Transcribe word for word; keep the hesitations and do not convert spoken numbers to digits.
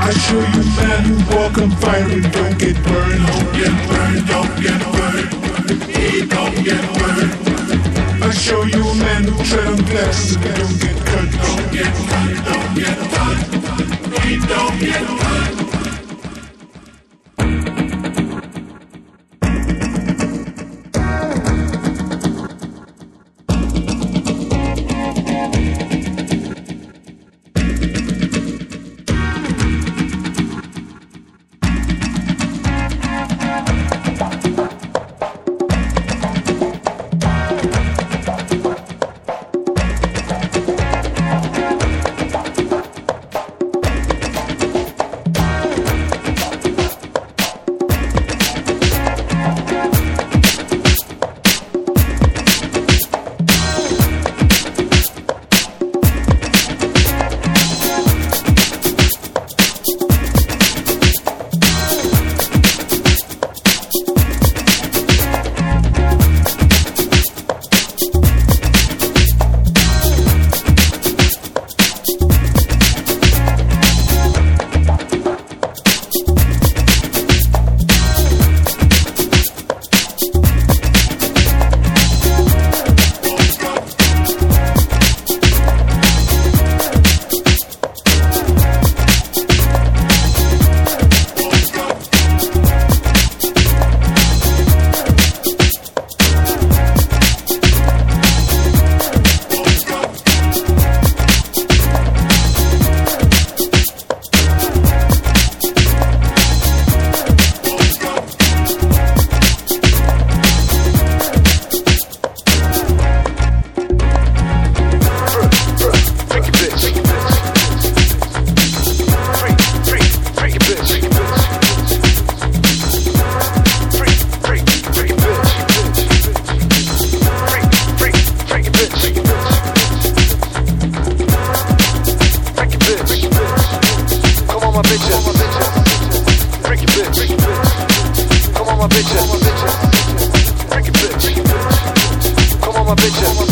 I show you man who walk on fire and don't get burned. Don't get burned, don't get burned. He don't get burned. I show you a man who tread on glass and don't get cut. Don't get cut, don't get cut. He don't get cut. Come on, my bitch.